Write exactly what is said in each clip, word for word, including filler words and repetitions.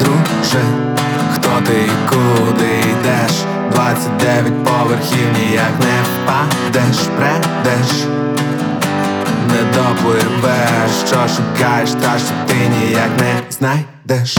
Друже, хто ти і куди йдеш? Двадцять дев'ять поверхів, ніяк не впадеш, бредеш, не допливеш, що шукаєш, та що ти ніяк не знайдеш.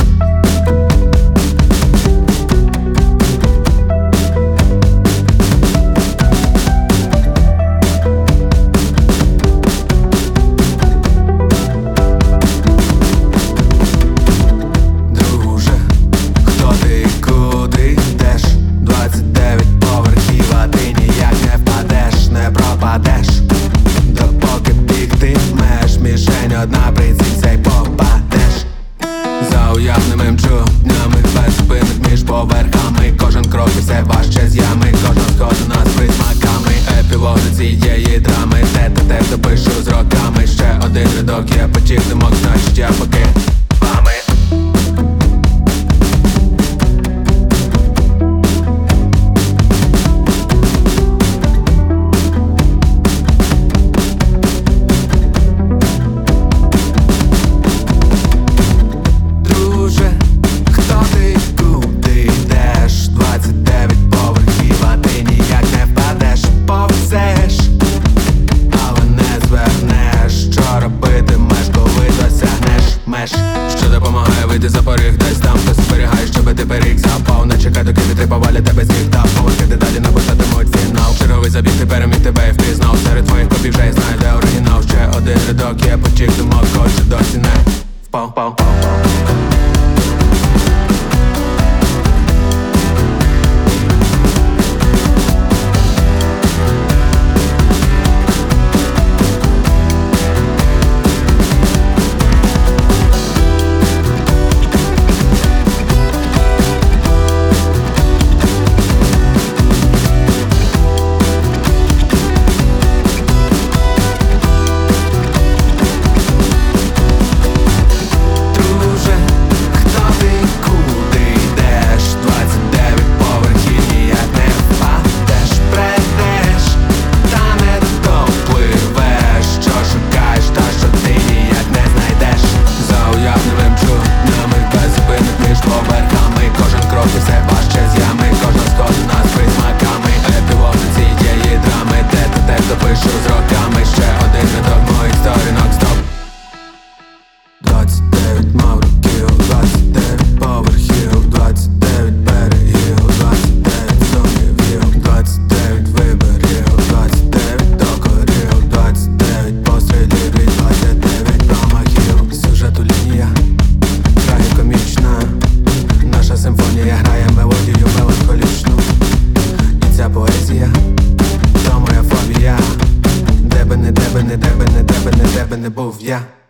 Одна приціться й попадеш. За уявними чуднями, без спинок між поверхами. Кожен крок і все важче з ями, кожна сходина з присмаками. Епілог до цієї драми, те та те допишу з роками. Ще один рядок, я потік димок, значить я поки вами. Що допомагає вийти за поріг, десь там хтось зберігає, щоби ти перік запав. Не чекай, доки вітри повалять тебе з їх та поверхи далі наближатимуть фінал. Черговий забіг, ти переміг, тебе і впізнав. Серед твоїх копій вже я знаю, де оригінал. Ще один рядок, є потік думок, хоч досі не впав, пав, пав. Запишу з роками, ще один рядок моїх сторінок, стоп. Двадцять дев'ять мав років, двадцять дев'ять поверхів, двадцять дев'ять берегів, двадцять дев'ять сумнівів, двадцять дев'ять виборів, двадцять дев'ять докорів, двадцять дев'ять пострілів і двадцять дев'ять промахів. Сюжету лінія трагікомічна, наша симфонія грає мелодію меланхолічну. І ця поезія то моя фобія. Де би не, де би не, де би не, де би не, де би не був я.